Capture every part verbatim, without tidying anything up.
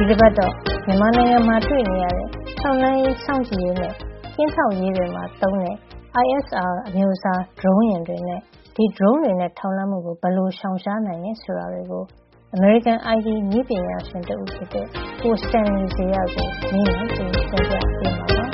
ဒီတစ်ပတ်တော့မြန်မာနိုင်ငံမှာတွေ့နေရတဲ့ထောက်လှမ်းရေးစောင့်ကြည့်ရေးနဲ့ကင်းထောက်ရေးတွေမှာသုံးတဲ့ I S R အမျိုးအစား drone ယာဉ်တွေနဲ့ဒီ drone တွေနဲ့ထောက်လှမ်းမှုကိုဘယ်လိုရှောင်ရှားနိုင်လဲဆိုတာတွေကိုအမေရိကန် I T နည်းပညာရှင်တဦးဖြစ်တဲ့ကို Stanley Zia ကိုနည်းနဲ့သူရှင်းပြပေးမှာပါ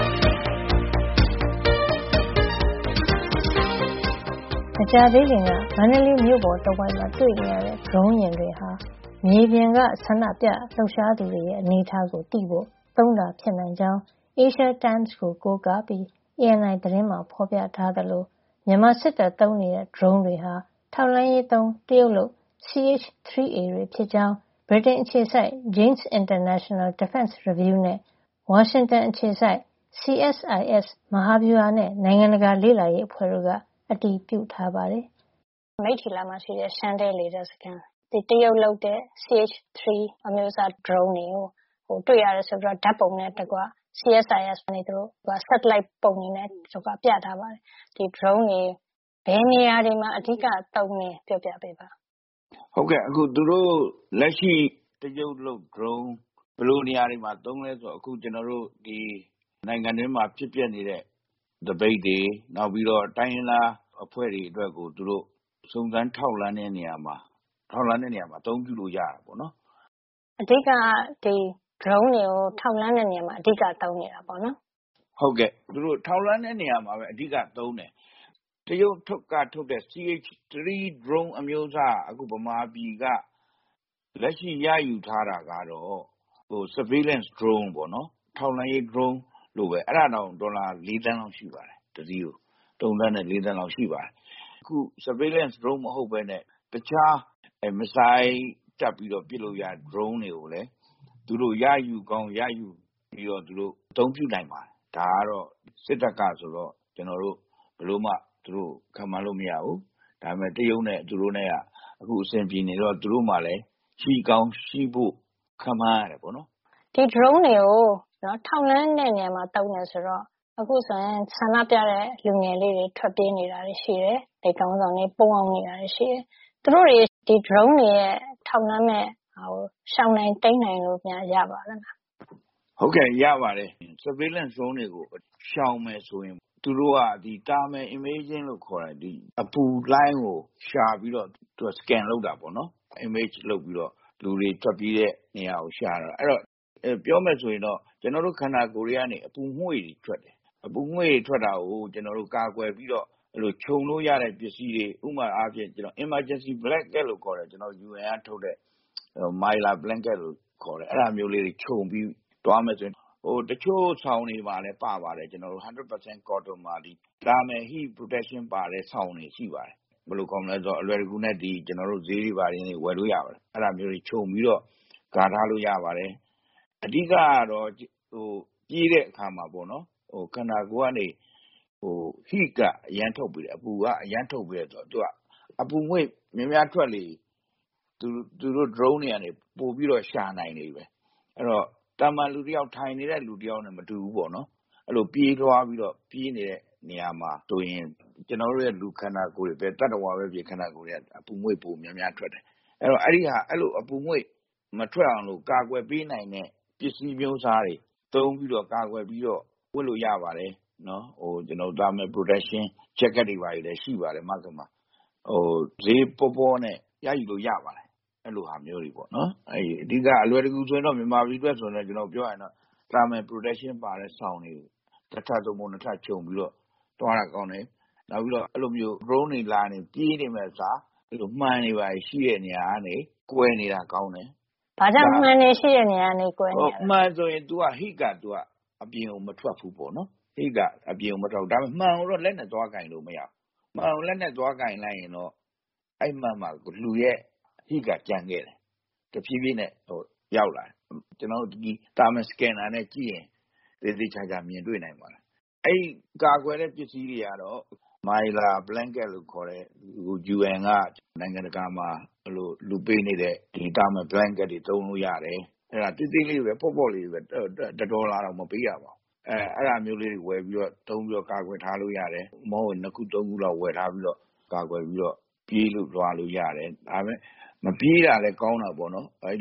မကြာသေးခင်ကမန္တလေးမြို့ပေါ်တစ်ဝိုက်မှာတွေ့နေရတဲ့ drone ယာဉ်တွေဟာမြေပြင်ကဆန္ဒပြလှုပ်ရှားသူတွေရဲ့အနေအထားကိုသိဖို့သုံးတာဖြစ်နိုင်ကြောင်း Asia Times ကိုကိုးကားပြီး A N I သတင်းမှာဖော်ပြထားသလိုမြန်မာစစ်တပ်သုံးနေတဲ့ drone တွေဟာထောက်လှမ်းရေးသုံးတရုတ်လုပ် C H three A တွေဖြစ်ကြောင်း ဗြိတိန်အခြေစိုက် Janes International Defense Review နဲ့ဝါရှင်တန်အခြေစိုက် C S I S မဟာဗျူဟာနဲ့နိုင်ငံတကာလေ့လာရေးအဖွဲ့တို့ကအတည်ပြုထားပါတယ်။မိထ္ထီလာမှာရှိတဲ့ရှမ်းတဲလေတပ်စခန်းဒီတရုတ်လုပ်တဲ့ C H three အမျိုးအစား drone တွေကိုဟိုတွေ့ရတယ်ဆိုတော့ဓာတ်ပုံနဲ့တကွ C S I S နဲ့သူတို့က satellite ပုံနေနဲ့သူကပြထားပါတယ်ဒီ drone တွေဘယ်နေရာတွေမှာအဓိကသုံးနေပြောပြပေးပါဟုတ်ကဲ့အခုသူတို့လက်ရှိတရုတ်လုပ် drone ဘယ်လိုနေရာတွေမှာသုံးလဲဆိုတော့အခုကျွန်တော်တို့ဒီနိုင်ငံတွင်းမှာဖြစ်ပျက်နေတဲ့ debate တွေနောက်ပြီးတော့တိုင်းရင်းသားအဖွဲ့တွေအတွက်ကိုသူတို့စုံစမ်းထောက်လှမ်းတဲ့နေရာမှာထောက်လှမ်းတဲ့နေရာမှာအသုံးပြုလို့ရတာပေါ့နော်အဓိကဒီ drone တွေကိုထောက်လှမ်းတဲ့နေရာမှာအဓိကသုံးနေတာပေါ့နော်ဟုတ်ကဲ့သူတို့ထောက်လှမ်းတဲ့နေရာမှာပဲအဓိကသုံးတယ်တရုတ်ထုတ်ကထုတ်တဲ့ C H three drone အမျိုးအစားအခုဗမာပြည်ကလက်ရှိရယူထားတာကတော့ဟို surveillance drone ပေါ့နော်ထောက်လှမ်းရေး drone လို့ပဲအဲ့ဒါတော့ဒေါ်လာ၄သန်းလောက်ရှိပါတယ်တစည်းကို၃သန်းနဲ့၄သန်းလောက်ရှိပါတယ်အခု surveillance drone မဟုတ်ဘဲနဲ့တခြားမစ်ဇိုင်းတက်ပြီးတော့ပြစ်လို့ရ drone တွေကိုလည်းသူတို့ရယူကောင်းရယူပြီးတော့သူတို့အသုံးပြုနိုင်ပါတယ်ဒါကတော့စစ်တပ်ကဆိုတော့ကျွန်တော်တို့ဘယ်လိုမှသူတို့ခံမှန်းလို့မရဘူးဒါပေမဲ့တရုတ်နဲ့သူတို့နဲ့ကအခုအစဉ်ပြေနေတော့သူတို့မှလည်းရှိကောင်းရှိဖို့ခံမှန်းရတယ်ပေါ့နော်ဒီ drone တွေကိုနော်ထောက်လှမ်းတဲ့နေရာမှာတုံးတယ်ဆိုတော့အခုဆိုရင်ဆန္ဒပြတဲ့လူငယ်လေးတွေထွက်ပြေးနေတာတွေရှိတယ်ဒီကောင်းဆောင်တွေပုံအောင်နေတာတွေရှိတယ်သူတို့တွေဒီ drone တွေရဲ့ထောက်လှမ်းမဲ့ဟိုရှောင်းနိုင်တိမ့်နိုင်လို့များရပါလားဟုတ်ကဲ့ရပါတယ် surveillance drone တွေကိုရှောင်းမယ်ဆိုရင်သူတို့ကဒီ thermal imaging လို့ခေါ်တယ်ဒီအပူလိုင်းကိုရှာပြီးတော့သူက scan လုပ်တာပေါ့နော် image လုပ်ပြီးတော့လူတွေထွက်ပြေးတဲ့နေရာကိုရှာတာအဲ့တော့ပြောမယ်ဆိုရင်တော့ကျွန်တော်တို့ခန္ဓာကိုယ်တွေကနေအပူငွေ့တွေထွက်တယ်အပူငွေ့တွေထွက်တာကိုကျွန်တော်တို့ကာကွယ်ပြီးတော့အဲ့လိုခြုံလို့ရတဲ့ပစ္စည်းတွေဥပမာအားဖြင့်ကျွန်တော် emergency blanket လို့ခေါ်တယ်ကျွန်တော် U N ကထုတ်တဲ့ Mylar blanket လို့ခေါ်တယ်အဲ့ဒါမျိုးလေးတွေခြုံပြီးတွားမယ်ဆိုရင်ဟိုတချို့ဆောင်းတွေပါလဲပါပါတယ်ကျွန်တော်တို့ one hundred percent cotton မှာဒီ thermal heat protection ပါတဲ့ဆောင်းတွေရှိပါတယ်ဘယ်လိုကောင်းလဲဆိုတော့အလွယ်တကူနဲ့ဒီကျွန်တော်တို့ဈေးတွေပါရင်းတွေဝယ်လို့ရပါတယ်အဲ့ဒါမျိုးတွေခြုံပြီးတော့ကာထားလို့ရပါတယ်အဓိကကတော့ဟိုပြေးတဲ့အခါမှာပေါ့နော်ဟိုခန္ဓာကိုယ်ကနေဟို heat ကအရန်ထုတ်ပြီးတယ်အပူကအရန်ထုတ်ပြီးတယ်ဆိုတော့သူကအပူငွေ့များများထွက်လေသူသူတို့ drone တွေကနေပို့ပြီးတော့ရှာနိုင်နေပဲအဲ့တော့တာမန်လူတယောက်ထိုင်နေတဲ့လူတယောက်နဲ့မတူဘူးပေါ့နော်အဲ့လိုပြေးသွားပြီးတော့ပြေးနေတဲ့နေရာမှာဆိုရင်ကျွန်တော်တို့ရဲ့လူခန္ဓာကိုယ်တွေပဲတတ္တဝါပဲပြေခန္ဓာကိုယ်တွေကအပူငွေ့ပိုများများထွက်တယ်အဲ့တော့အဲ့ဒီဟာအဲ့လိုအပူငွေ့မထွက်အောင်လို့ကာကွယ်ပေးနိုင်တဲ့ပစ္စည်းမျိုးစားတွေသုံးပြီးတော့ကာကွယ်ပြီးတော့ဝတ်လို့ရပါတယ်နော်ဟိုကျွန်တော် thermal protection jacket တွေပါလည်းရှိပါတယ်မကမှာဟိုဈေးပေါ်ပေါ်နဲ့ရယူလို့ရပါတယ်အဲ့လိုဟာမျိုးတွေပေါ့နော်အဲ့ဒီအဓိကအလွယ်တကူဆိုရင်တော့မြန်မာပြည်အတွက်ဆိုရင်ကျွန်တော်ပြောရရင်တော့ thermal protection ပါတဲ့ဆောင်းတွေတစ်ထပ်သုံးဖို့နှစ်ထပ်ခြုံပြီးတော့တွားတာကောင်းတယ်နောက်ပြီးတော့အဲ့လိုမျိုး drone တွေလာနေပြေးနေမဲ့စားအဲ့လိုမှန်နေပါရှိတဲ့နေရာကနေကွယ်နေတာကောင်းတယ်ဘာကြောင့်မှန်နေရှိတဲ့နေရာကနေကွယ်နေတာမှန်ဆိုရင် तू က heat က तू ကအပြင်ကိုမထွက်ဘူးပေါ့နော် heat ကအပြင်ကိုမထွက်ဒါပေမဲ့မှန်တော့လက်နဲ့သွားကင်လို့မရမှန်လက်နဲ့သွားကင်လိုက်ရင်တော့အဲ့မှန်မှာလူရဲ့ heat ကကြံခဲ့တယ်တဖြည်းဖြည်းနဲ့ဟိုရောက်လာကျွန်တော်တို့ဒီ thermal scanner နဲ့ကြည့်ရင်သေသေးချာချာမြင်တွေ့နိုင်ပါတယ်အဲ့ကာကွယ်တဲ့ပစ္စည်းတွေကတော့ Mylar blanket လို့ခေါ်တဲ့ U N ကနိုင်ငံတကာမှာအဲ့လိုလူပေးနေတဲ့ဒီ thermal blanket တွေသုံးလို့ရတယ်အဲ့ဒါတိတိလေးပဲပေါ့ပေါ့လေးပဲတဒေါ်လာတော့မပေးရပါဘူးအဲအဲ့ဒါမျိုးလေးတွေဝယ်ပြီးတော့သုံးပြီးတော့ကာကွယ်ထားလို့ရတယ်မဟုတ်နှစ်ခုသုံးခုလောက်ဝယ်ထားပြီးတော့ကာကွယ်ပြီးတော့ပြေးလို့လွှာလို့ရတယ်ဒါပေမဲ့မပြေးတာလည်းကောင်းတာပေါ့နော်အဲ့လို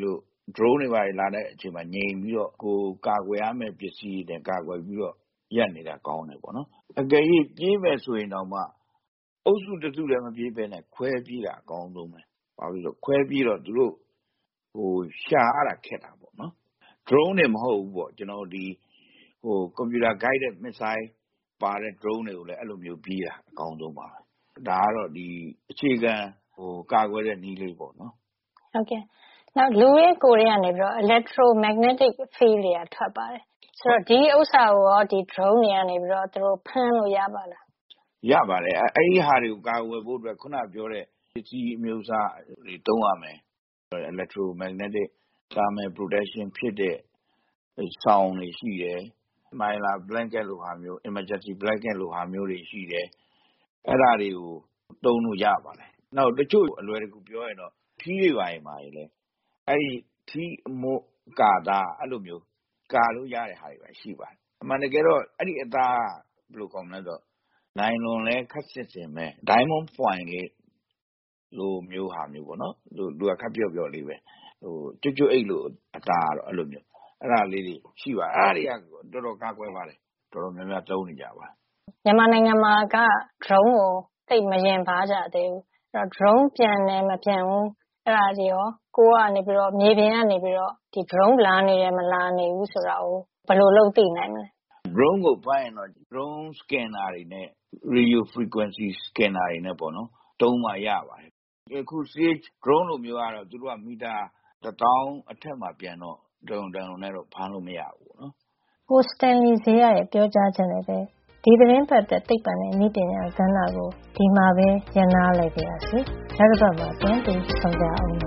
drone တွေပါလာတဲ့အချိန်မှာငြိမ်ပြီးတော့ကိုကာကွယ်ရမယ့်ပစ္စည်းတွေကာကွယ်ပြီးတော့ရက်နေတာကောင်းတယ်ပေါ့နော်အကယ်၍ပြေးမယ်ဆိုရင်တော့မှအုပ်စုတစ်စုလည်းမပြေးပဲနဲ့ခွဲပြေးတာအကောင်းဆုံးပဲဘာလို့လဲခွဲပြေးတော့သူတို့ဟိုရှာရတာခက်တာပေါ့နော် drone တွေမဟုတ်ဘူးပေါ့ကျွန်တော်ဒီဟို computer guided missile ပါတဲ့ drone တွေကိုလည်းအဲ့လိုမျိုးပြေးတာအကောင်းဆုံးပါပဲဒါကတော့ဒီအခြေခံဟိုကာကွယ်တဲ့နည်းလေးပေါ့နော်ဟုတ်ကဲ့နောက်လူရဲ့ကိုယ်ကနေပြီးတော့ electromagnetic field တွေကထွက်ပါတယ်ဆိုတော့ဒီဥစ္စာကိုရောဒီ drone တွေကနေပြီးတော့သူတို့ဖမ်းလို့ရပါလားရပါတယ်အဲ့ဒီဟာတွေကိုကာကွယ်ဖို့အတွက်ခုနပြောတဲ့ပစ္စည်းအမျိုးအစားတွေသုံးရမယ် electromagnetic thermal protection ဖြစ်တဲ့ဆောင်းတွေရှိတယ် mylar blanket လိုဟာမျိုး emergency blanket လိုဟာမျိုးတွေရှိတယ်အဲ့ဒါတွေကိုသုံးလို့ရပါတယ်နောက်တချို့အလွယ်တကူပြောရင်တော့ထီးတွေပါရင်ပါလေအဲ့ဒီထီးအမို့ကာတာအဲ့လိုမျိုးကာလို့ရတဲ့ဟာတွေပဲရှိပါတယ်အမှန်တကယ်တော့အဲ့ဒီအသားဘယ်လိုကောင်းလဲတော့နိုင်လွန်လဲခက်စစ်စင်ပဲ diamond foil လေးလိုမျိုးဟာမျိုးပေါ့နော်သူသူကခက်ပြော့ပြော့လေးပဲဟိုကျွတ်ကျွတ်အိတ်လို့အသားတော့အဲ့လိုမျိုးအဲ့ဒါလေးတွေရှိပါအဲ့ဒါတွေကတော်တော်ကာကွယ်ပါတယ်တော်တော်များများသုံးနေကြပါမြန်မာနိုင်ငံမှာက drone ကိုသိမရင်ပါကြသေးဘူးအဲ့တော့ drone ပြန်တယ်မပြန်ဘူးအဲ့ဒါကြီးရောကိုကနေပြီးတော့မြေပြင်ကနေပြီးတော့ဒီ drone လာနေတယ်မလာနေဘူးဆိုတာကိုဘယ်လိုလုပ်သိနိုင်မလဲ drone ကိုပိုင်းရင်တော့ drone scanner တွေနဲ့ radio frequency scanner တွေနဲ့ပေါ့နော်သုံးမှရပါတယ်အခု C H drone လိုမျိုးကတော့သူတို့ကမီတာတစ်သောင်းအထက်မှာပြန်တော့ drone တန်လုံးနဲ့တော့ဖမ်းလို့မရဘူးပေါ့နော်ကို Stanley Zia ရဲ့ပြောကြားချက်နဲ့ပဲဒီသတင်းပတ်သက်သိပ္ပံနဲ့နည်းပညာကဏ္ဍကိုဒီမှာပဲရန်နာလိုက်ပါရစေနောက်တစ်ပတ်မှာပြန်ပြီးဆုံကြအောင်